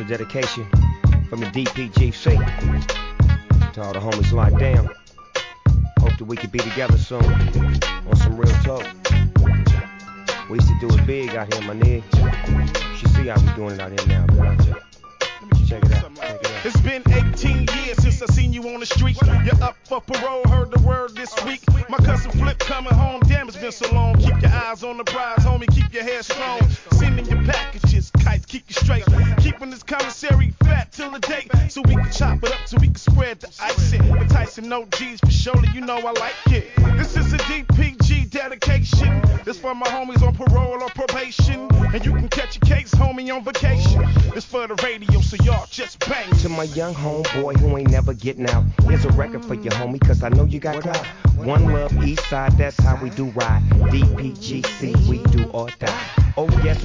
dedication from the DPGC to all the homies locked down. Hope that we could be together soon on some real talk. We used to do it big out here, my nigga. You should see how we doing it out here now, bro. Check it out. It's been 18 years since I seen you on the street. You're up for parole, heard the word this week. My cousin Flip coming home, damn it's been so long. Keep your eyes on the prize, homie, keep your head strong. Sending your packages, kites, keep you straight. Keeping this commissary fat till the date, so we can chop it up, so we can spread the icing. Enticing no G's for surely, you know I like it. This is a DPG dedication. This for my homies on parole or probation. And you can catch your case, homie, on vacation. This for the radio, so y'all just bang. To my young homeboy who ain't never getting out, here's a record for you, homie, cause I know you got clout. One love, east side, that's how we do ride. DPGC, we do or die. Oh yes,